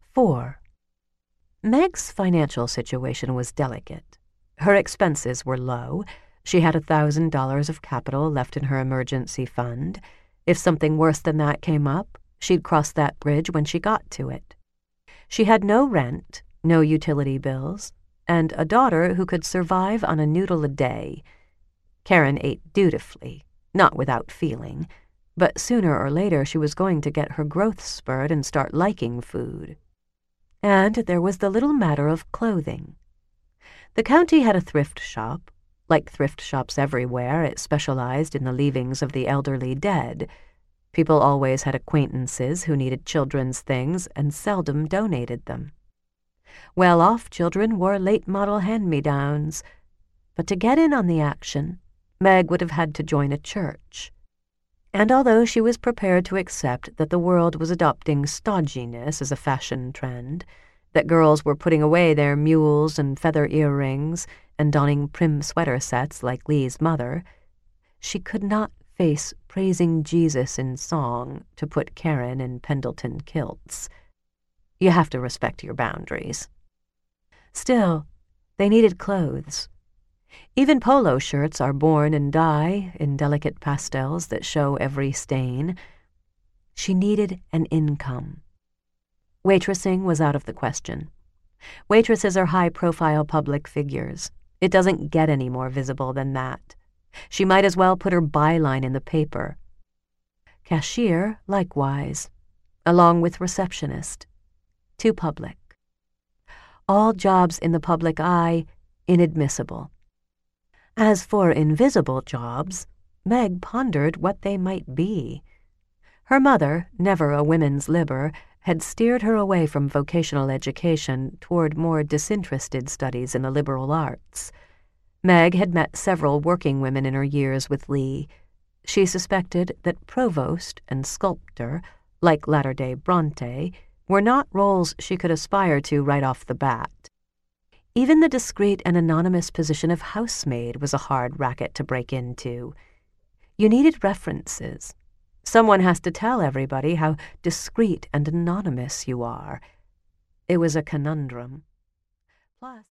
4. Meg's financial situation was delicate. Her expenses were low. She had $1,000 of capital left in her emergency fund. If something worse than that came up, she'd cross that bridge when she got to it. She had no rent, no utility bills, and a daughter who could survive on a noodle a day. Karen ate dutifully, not without feeling, but sooner or later she was going to get her growth spurt and start liking food. And there was the little matter of clothing. The county had a thrift shop. Like thrift shops everywhere, it specialized in the leavings of the elderly dead. People always had acquaintances who needed children's things and seldom donated them. Well-off children wore late-model hand-me-downs, but to get in on the action, Meg would have had to join a church. And although she was prepared to accept that the world was adopting stodginess as a fashion trend, that girls were putting away their mules and feather earrings and donning prim sweater sets like Lee's mother, she could not face praising Jesus in song to put Karen in Pendleton kilts. You have to respect your boundaries. Still, they needed clothes. Even polo shirts are born in dye, in delicate pastels that show every stain. She needed an income. Waitressing was out of the question. Waitresses are high-profile public figures. It doesn't get any more visible than that. She might as well put her byline in the paper. Cashier, likewise, along with receptionist. Too public. All jobs in the public eye, inadmissible. As for invisible jobs, Meg pondered what they might be. Her mother, never a women's libber, had steered her away from vocational education toward more disinterested studies in the liberal arts. Meg had met several working women in her years with Lee. She suspected that provost and sculptor, like latter-day Bronte, were not roles she could aspire to right off the bat. Even the discreet and anonymous position of housemaid was a hard racket to break into. You needed references. Someone has to tell everybody how discreet and anonymous you are. It was a conundrum. Plus,